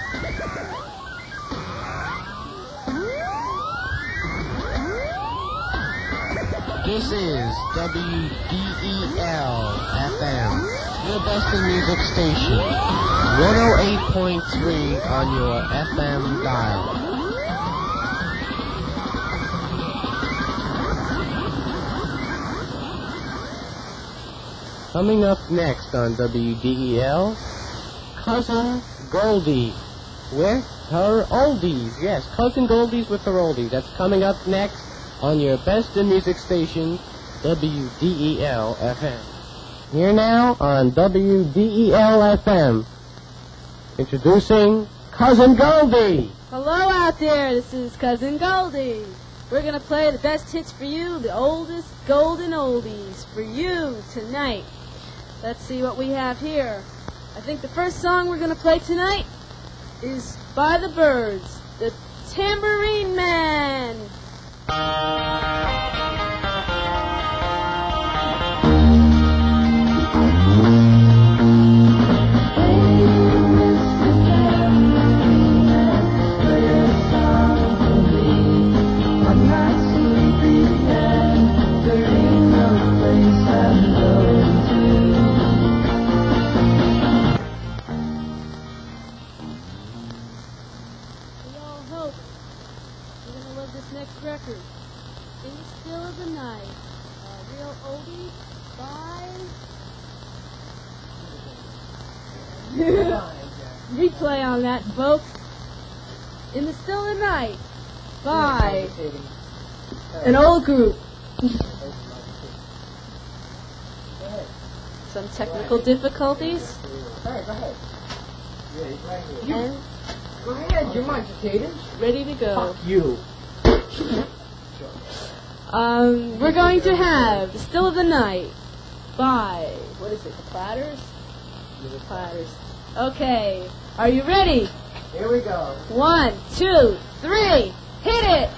This is WDEL-FM, your best in music station, 108.3 on your FM dial. Coming up next on WDEL, Cousin Goldie with her oldies. Yes, Cousin Goldie's with her oldies. That's coming up next on your best in music station, WDEL-FM. Here now on WDEL-FM, introducing Cousin Goldie. Hello out there, this is Cousin Goldie. We're going to play the best hits for you, the oldest golden oldies for you tonight. Let's see what we have here. I think the first song we're going to play tonight is by the Byrds, the Tambourine Man. Record, In the Still of the Night, a real oldie by... Replay on that, folks. In the Still of the Night by an old group. Some technical difficulties. Go ahead. And Go ahead, you're my potatoes. Ready to go. Fuck you. We're going to have The Still of the Night by, what is it, The Platters? The Platters. Okay, are you ready? Here we go. 1, 2, 3, hit it!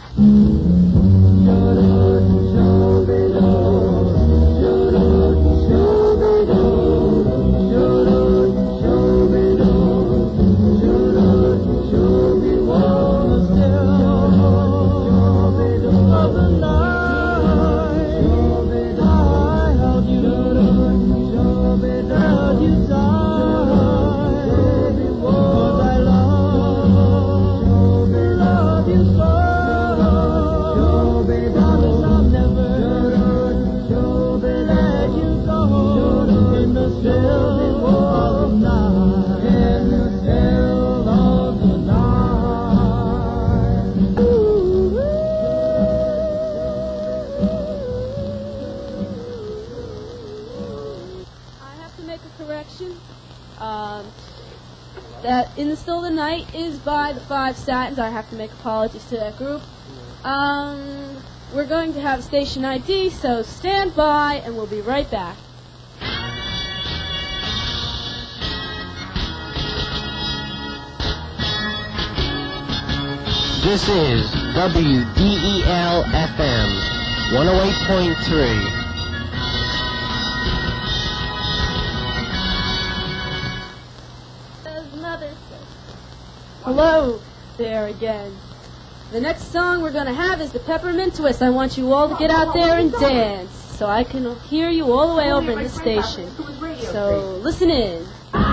That In the Still of the Night is by the Five Satins. I have to make apologies to that group. We're going to have station ID, so stand by and we'll be right back. This is WDEL-FM, 108.3. Hello there again. The next song we're going to have is the Peppermint Twist. I want you all to get out there and dance so I can hear you all the way over in the station. So listen in.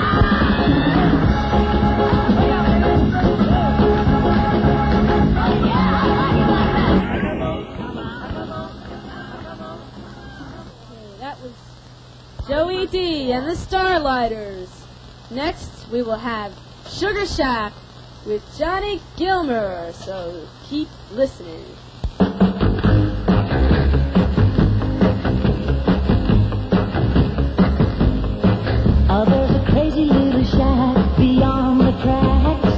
That was Joey D and the Starlighters. Next we will have Sugar Shack with Johnny Gilmer, so keep listening. Oh, there's a crazy little shack beyond the tracks,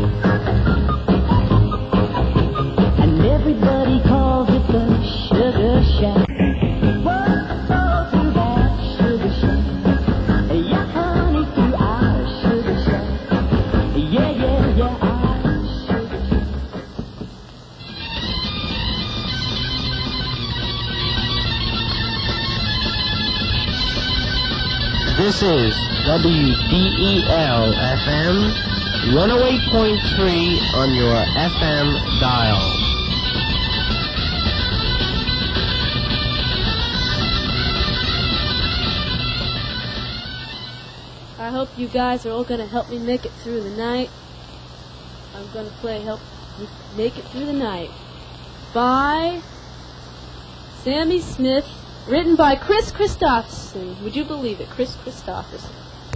and everybody calls it the Sugar Shack. What's the soul to that Sugar Shack? Yeah, honey, to our Sugar Shack. Yeah, yeah, yeah, our Sugar Shack. This is WDEL FM 108.3 on your FM dial. I hope you guys are all going to help me make it through the night. I'm going to play Help Me Make It Through the Night by Sammy Smith, written by Chris Christopherson. Would you believe it? Chris Christopherson.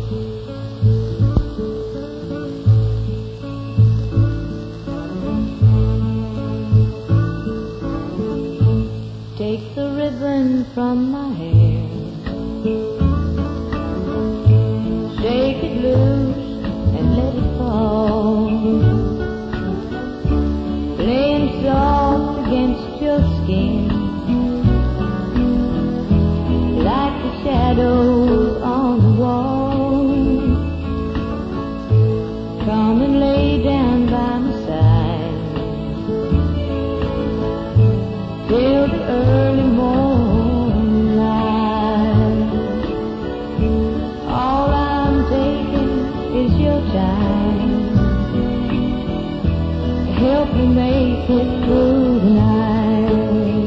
Take the ribbon from my hair, shake it loose and let it fall, playing soft against your skin, like the shadows on the wall. Come and lay down by my side till the early morning light. All I'm taking is your time. Help me make it through the night.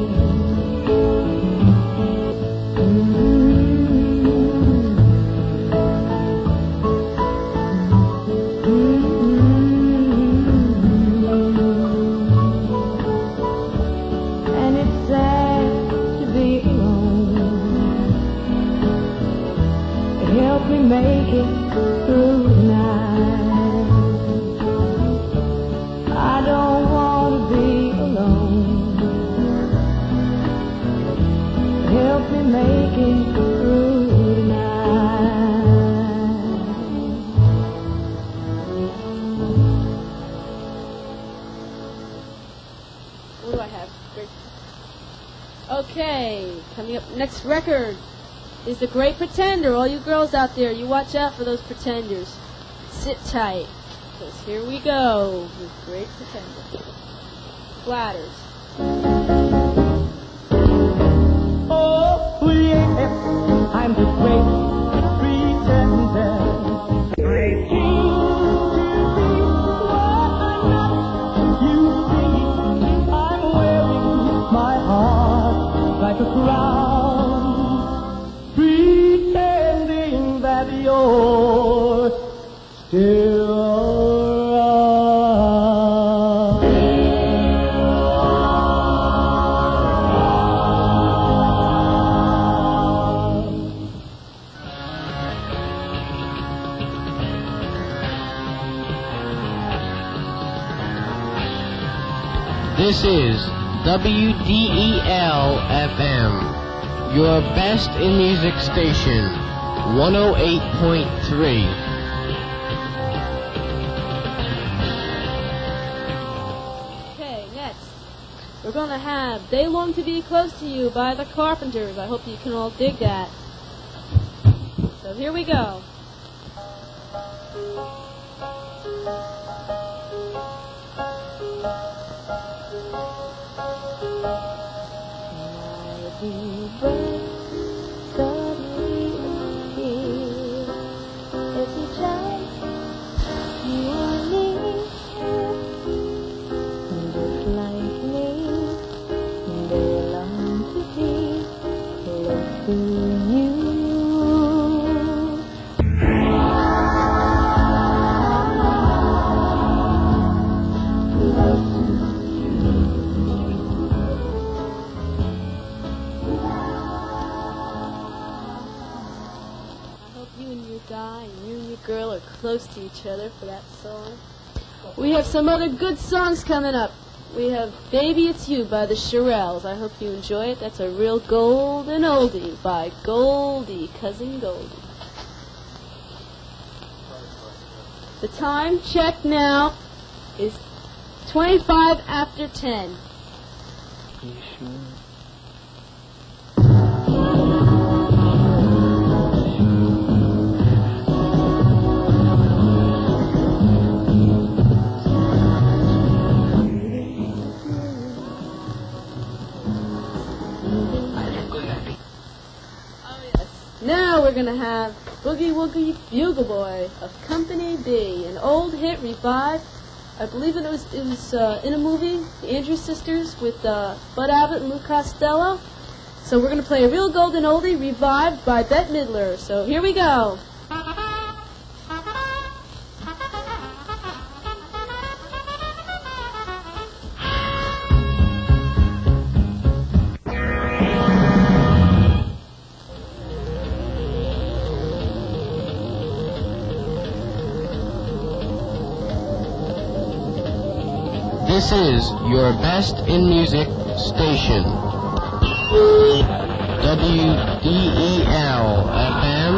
And it's sad to be alone. Help me make it through the night. I don't want to be alone. Help me make it through the night. What do I have? Great. Okay, coming up next record is The Great Pretender. All you girls out there, you watch out for those pretenders. Sit tight, because here we go with Great Pretender. Flatters. Oh, yes, I'm the great pretender. I came to be what I'm not. You see, I'm wearing my heart like a crown, pretending that you're still This is WDEL FM, your best in music station, 108.3. Okay, next, we're going to have They Long to Be Close to You by the Carpenters. I hope you can all dig that. So here we go. Close to each other for that song. We have some other good songs coming up. We have Baby It's You by the Shirelles. I hope you enjoy it. That's a real golden oldie by Goldie, Cousin Goldie. The time check now is 25 after 10. You sure? Now we're going to have Boogie Woogie Bugle Boy of Company B, an old hit revived. I believe it was in a movie, The Andrews Sisters, with Bud Abbott and Lou Costello. So we're going to play a real golden oldie revived by Bette Midler. So here we go. This is your best in music station. WDEL FM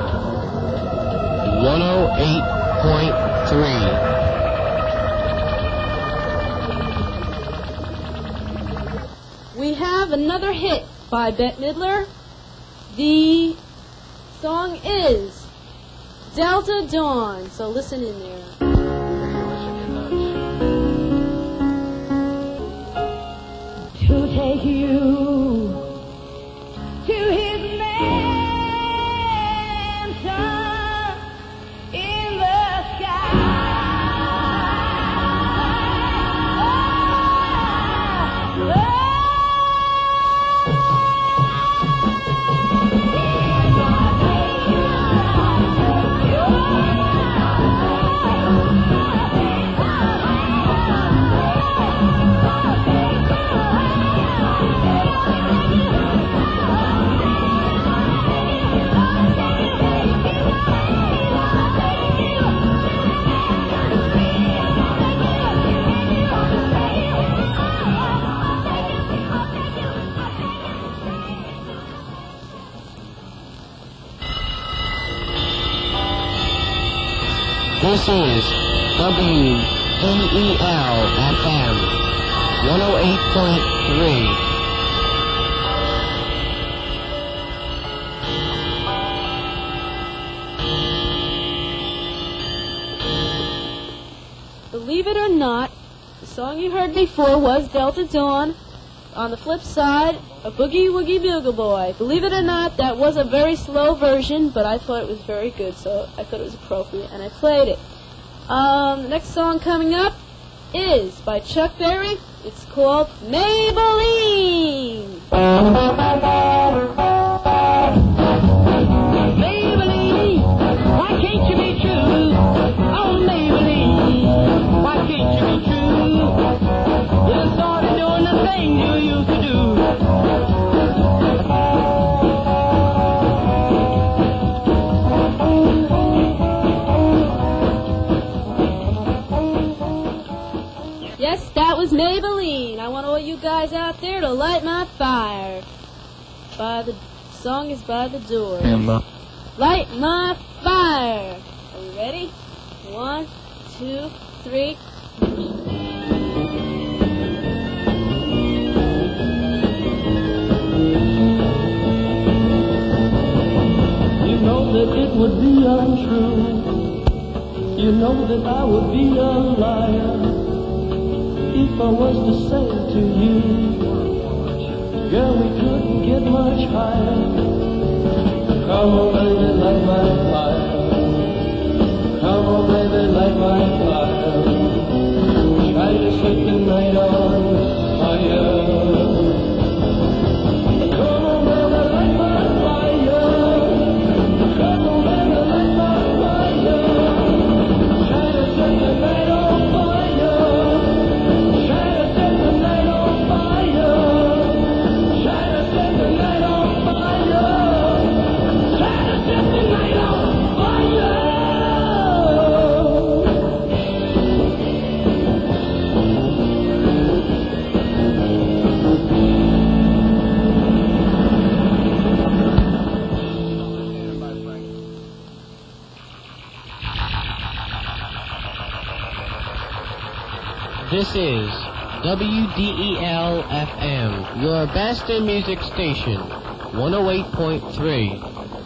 108.3. We have another hit by Bette Midler. The song is Delta Dawn. So listen in there. To take you to his mansion in the sky. This is WDEL FM 108.3. Believe it or not, the song you heard before was Delta Dawn. On the flip side, a Boogie Woogie Bugle Boy. Believe it or not, that was a very slow version, but I thought it was very good, so I thought it was appropriate, and I played it. The next song coming up is by Chuck Berry. It's called Maybelline. Maybelline, why can't you be true? Oh, Maybelline, why can't you be true? You started doing the thing you used to do. Yes, that was Maybelline. I want all you guys out there to light my fire. The song is by The Doors. Light my fire. Are we ready? 1, 2, 3. You know that it would be untrue. You know that I would be a liar if I was to say to you, girl, we couldn't get much higher. Come on, baby, light my fire. Come on, baby, light my fire. Try to set the night on fire. Come on, baby, light my fire. Come on, baby, light my fire. Try to set the night on fire. Try to set the night on fire. Try to set the night on fire. Try to set the night on fire. This is WDEL FM, your best in music station, 108.3.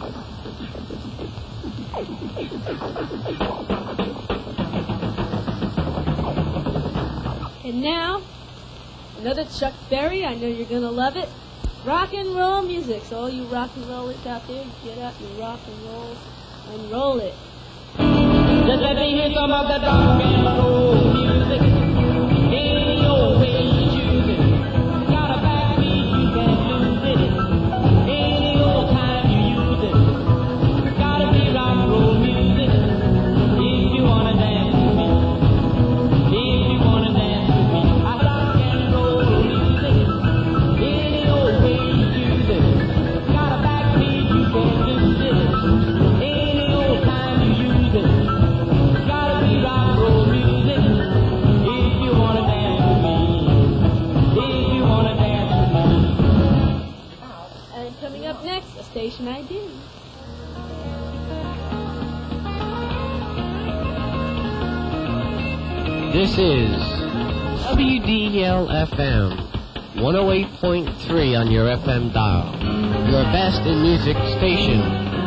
And now, another Chuck Berry. I know you're going to love it. Rock and roll music. So all you rock and rollers out there, get up and rock and roll. Unroll it. Just let me hear some of that rock and roll music. Any old way you choose it. Got a backbeat, you can't lose it. Any old time you use it. Gotta be rock and roll music. If you wanna dance with me. If you wanna dance with me. I rock and roll music. Any old way you choose it. Got a backbeat, you can't lose it. Any old time you use it. Gotta be rock and roll music. If you wanna dance with me. If you wanna dance with me. And coming up next, a station ID. This is WDL-FM 108.3 on your FM dial. Your best in music station.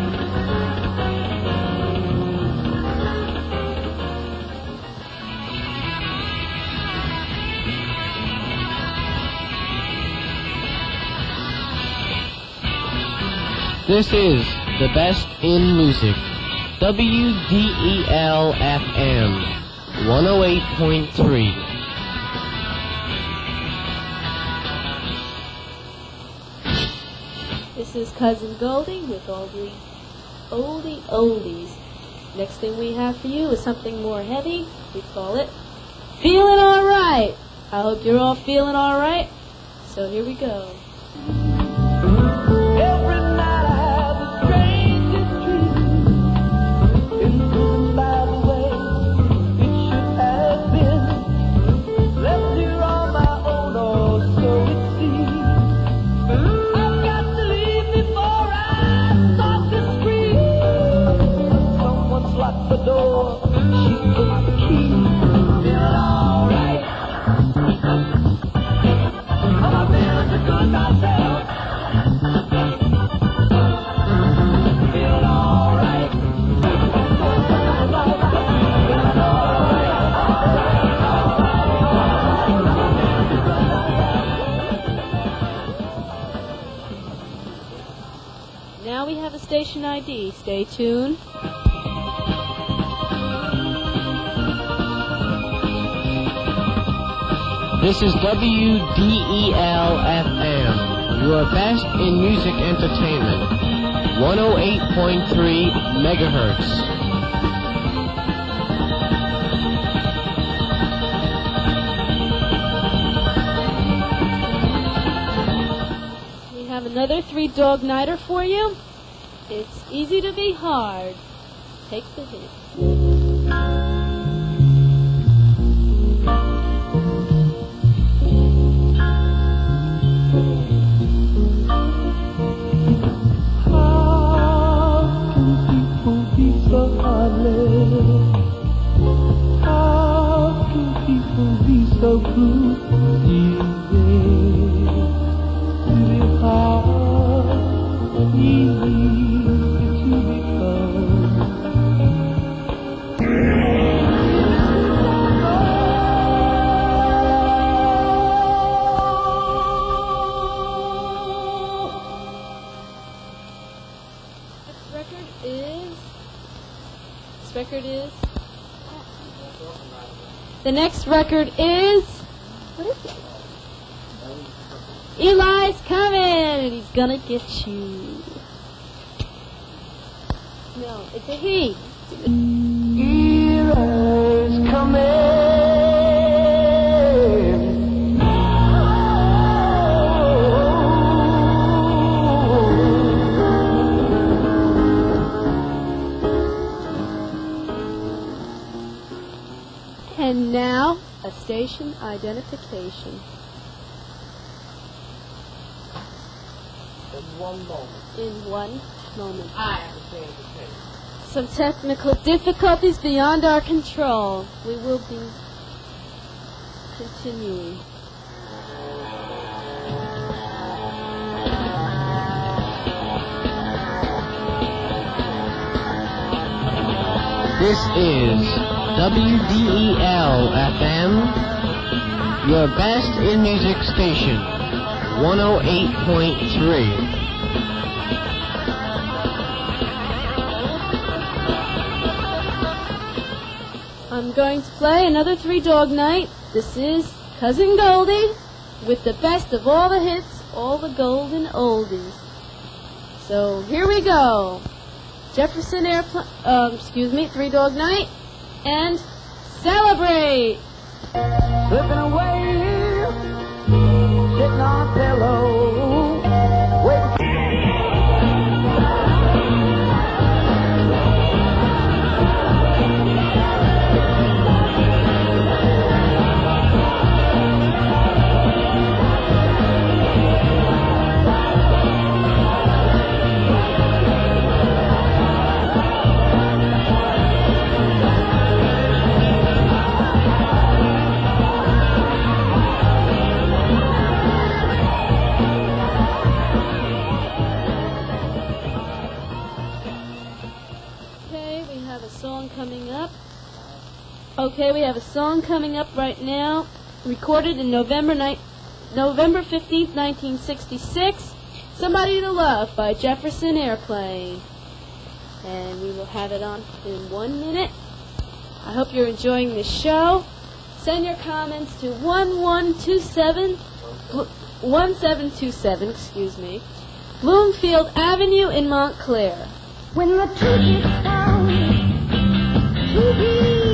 This is the best in music. WDEL-FM 108.3. This is Cousin Goldie with all the oldie oldies. Next thing we have for you is something more heavy. We call it Feeling Alright. I hope you're all feeling alright. So here we go. Every night I have the strangest dream, imprisoned by the way it should have been. Left here on my own, or so it seems. I've got to leave before I start to scream. Someone's locked the door, she took the key. Feeling alright. I'm feeling so good myself. Feeling alright. Now we have a station ID. Stay tuned. This is WDEL-FM, your best in music entertainment. 108.3 megahertz. We have another three-dog nighter for you. It's easy to be hard. Take the hit. How can people be so cruel? The heart easy to The next record is, what is it? Eli's coming, and he's gonna get you. No, it's a he. Eli's coming. And now, a station identification. In one moment. In one moment. I understand the case. Some technical difficulties beyond our control. We will be continuing. This is WDEL-FM, your best in music station, 108.3. going to play another Three Dog Night. This is Cousin Goldie with the best of all the hits, all the golden oldies. So here we go. Jefferson Airplane, Three Dog Night, and Celebrate. Slipping away, sitting on a pillow, waiting. Okay, we have a song coming up right now, recorded in November 15th, 1966, Somebody to Love by Jefferson Airplane. And we will have it on in 1 minute. I hope you're enjoying this show. Send your comments to 1727, Bloomfield Avenue in Montclair. When the truth is found to be